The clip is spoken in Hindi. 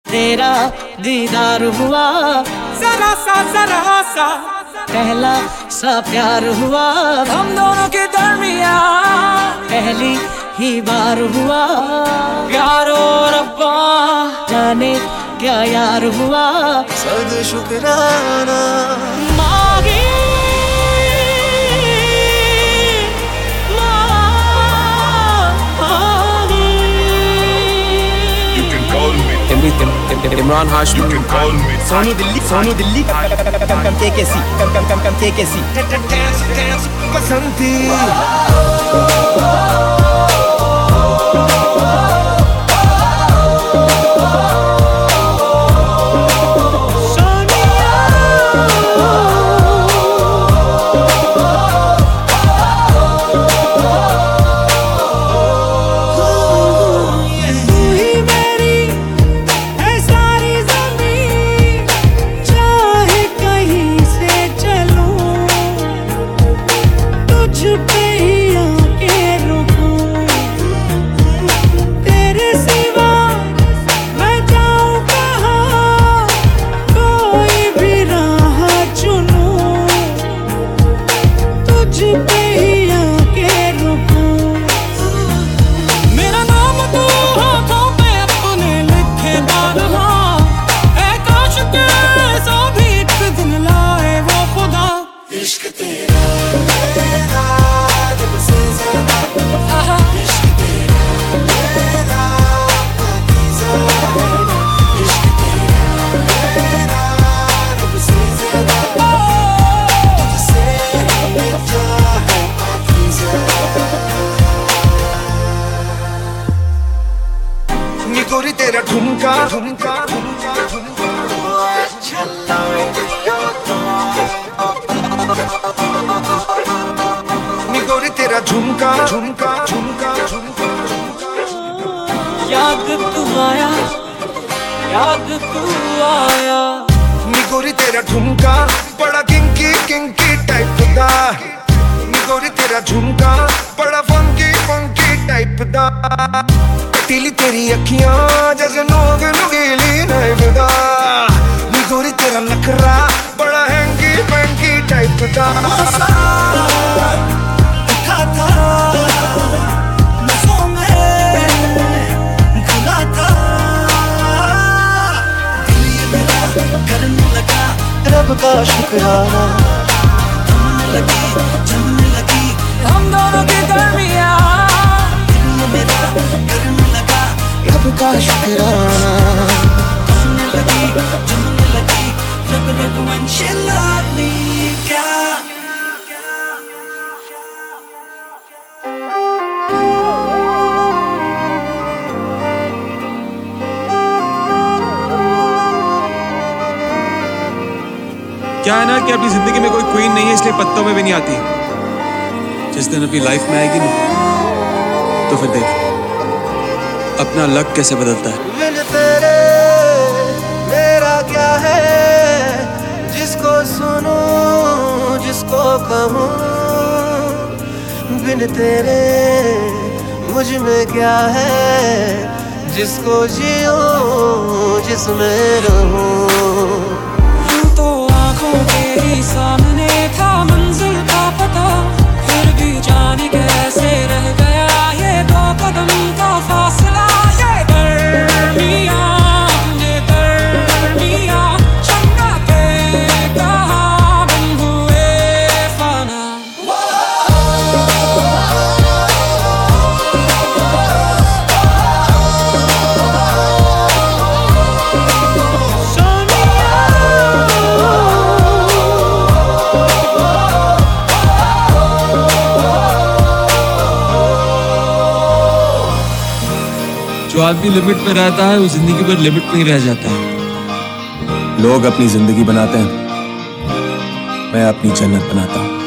तेरा दीदार हुआ, जरा सा पहला सा प्यार हुआ, हम दोनों के दरमिया पहली ही बार हुआ। प्यारो रब्बा जाने क्या यार हुआ, सद शुक्राना मांगी इमरान हाशमी, सोनू दिल्ली KKC बसंती गोरी तेरा ठुमका गोरी तेरा झुमका याद तू आया गोरी तेरा ठुमका बड़ा किंकी टाइप दा गोरी तेरा झुमका बड़ा फंकी टाइप दा पतीली तेरी अखियां जैसे नुकीली नाइफ दा गोरी तेरा नखरा बड़ा हैंकी टाइप दा रब का शुक्राना जमने लगी हम दोनों के दरमिया रब का शुक्राना जमने लगी रब when she loved me क्या क्या है ना कि अपनी जिंदगी में कोई क्वीन नहीं है, इसलिए पत्तों में भी नहीं आती। जिस दिन अपनी लाइफ में आएगी ना तो फिर देख अपना लक कैसे बदलता है। बिन तेरे मेरा क्या है, जिसको सुनूं जिसको कहूं, बिन तेरे मुझ में क्या है, जिसको जियूं जिसमें रहूं। तो आंखों के ही सामने था मंजिल का पता, फिर भी जाने कैसे रह गया ये 2 कदम का फासला। ये गर्मियाँ चमका के कहाँ बन हुए फना। जो आदमी लिमिट में रहता है वो जिंदगी भर लिमिट में ही रह जाता है। लोग अपनी जिंदगी बनाते हैं, मैं अपनी जन्नत बनाता हूँ।